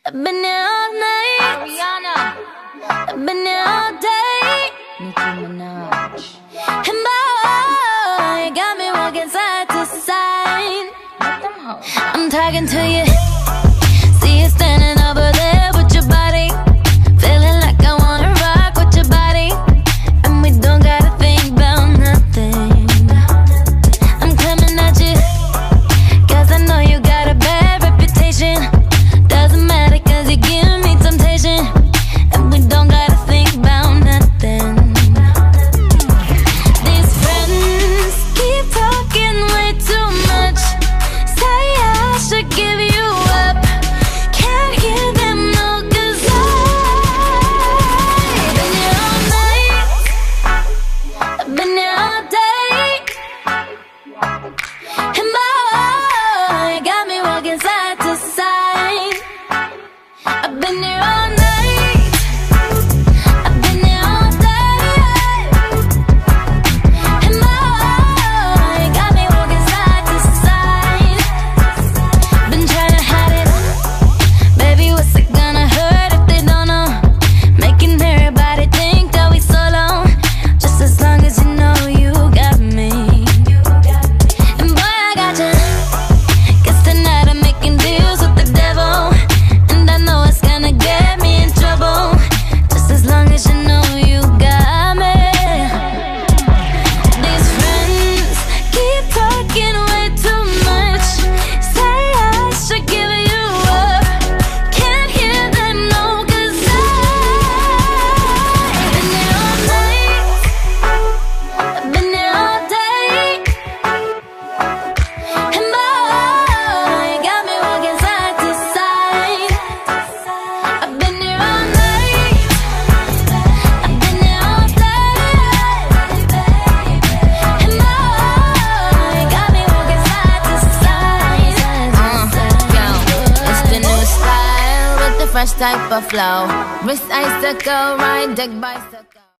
I've been here all night. Ariana. I've been here all day. Nicki Minaj. And boy, you got me walking side to side. Let them hoes. I'm talking to you. See you standing over there with your body. Feeling like I wanna rock with your body. And we don't gotta think about nothing. I'm coming at you, 'cause I know you got a bad reputation. Doesn't matter 'cause you give me temptation. And we don't gotta think about nothing. These friends keep talking way too much. Say I should give you up. Can't hear them no, 'cause I've been here all night. I've been here all day. And boy, you got me walking side to side. I've been here all night. I've been here all day. And boy, you got me walking side to side. Been trying to hide it. Baby, what's it gonna hurt if they don't know? Making everybody think that we solo. Just as long as you know you got me. And boy, I got you. 'Cause tonight I'm making deals with the devil. And I know it's gonna get me in trouble. Just as long as you know you got me. These friends keep talking way too much. Say I should give you up. Can't hear them no, 'cause I've been here all night. I've been here all day. And boy, you got me walking side to side. I've been here all night. I've been here all day. And boy, you got me walking side to side. Yo, it's the new style with the fresh type of flow. Wrist icicle, ride deck bicycle.